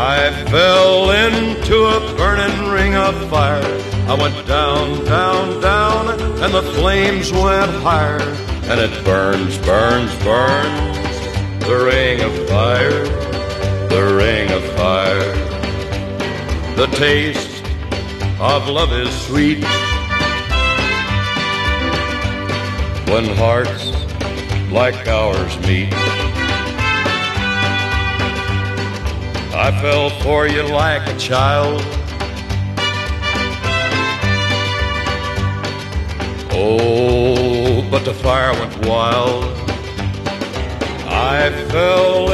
I fell into a burning ring of fire. I went down, down, down, and the flames went higher. And it burns, burns, burns, the ring of fire, the ring of fire. The taste of love is sweet when hearts like ours meet. I fell for you like a child. Oh, but the fire went wild. I fell